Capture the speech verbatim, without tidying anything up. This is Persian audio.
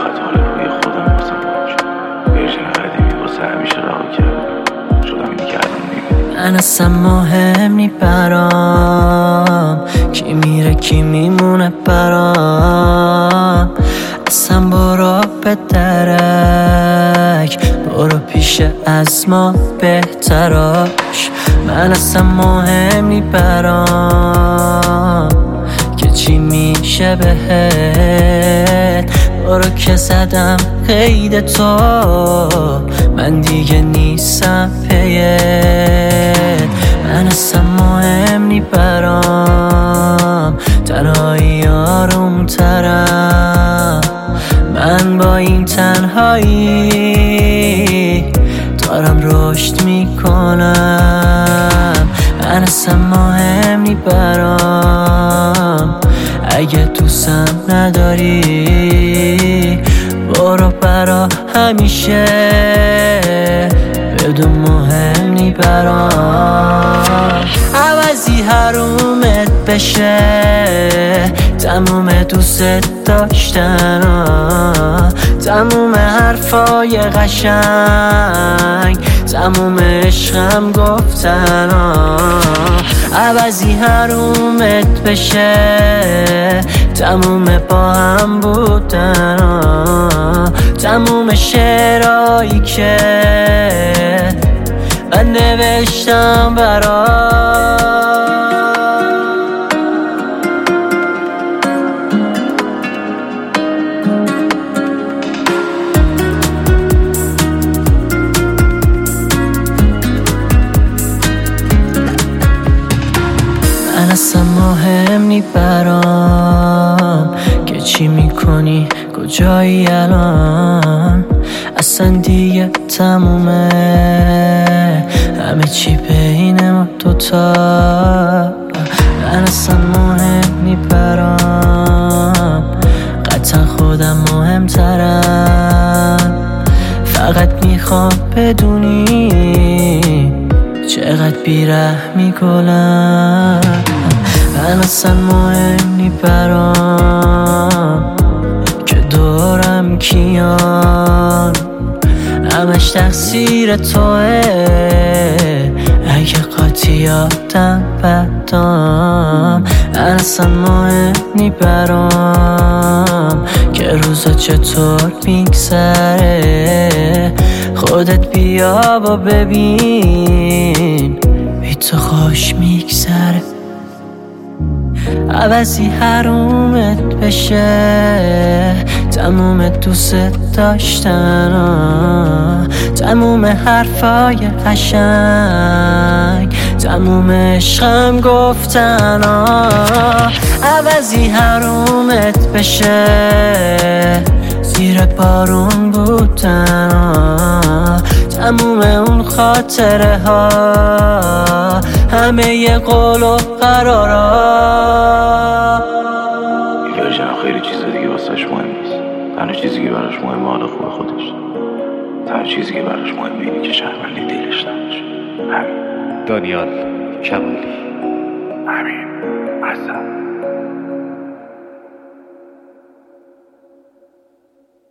خطا روی خودم واسم بود شد. ورژن قدیمی واسه همیشه رها کردم، شدم اینی که الان میبینی. من اصلا مهم نی برام کی میره کی میمونه برام. اصلا برو به درک، برو پیش از ما بهتراش. من اصلا مهم نی برام که چی میشه بهت. برو که زدم قید تو، من دیگه نیستم پیت. من اصلا مهم نی برام تنهایی آروم ترم. من با این تنهایی دارم رشد میکنم. من اصلا مهم نی برام اگه دوستم نداری. برو برا همیشه بدون مهم نی برام. عوضی حرومت بشه تموم دوست داشتن، تموم حرفای قشنگ، تموم عشقم گفتن. عوضی حرومت بشه تموم با هم بودن، تموم شعرهایی که من نوشتم برات. من اصلا مهم نی برام که چی میکنی کجایی الان. اصلا دیگه تمومه همه چی بین ما دوتا. من اصلا مهم نی برام، قطعا خودم مهمترم. فقط میخوام بدونی چقدر بیرحمی گلم. من اصلا مهم نی برام که دورم کیان، همش تقصیر توه اگه قاطیاتم بدام. من اصلا مهم نی برام که روزا چطور میگذره. خودت بیا و ببین بی تو خوش میگذره. عوضی حرومت بشه تموم دوست داشتن، تموم حرفای قشنگ، تموم عشقم گفتن. عوضی حرومت بشه زیر بارون بودن، تموم اون خاطره ها، همه ی قول و قرارا. این ورژن خیلی چیز دیگه واسش مهم نیست. تنها چیزی که براش مهمه حال خوب خودش. تنها چیزی که براش مهمه اینه که شهروندی دلش نباشه. همین. دانیال کمالی. همین. اصلا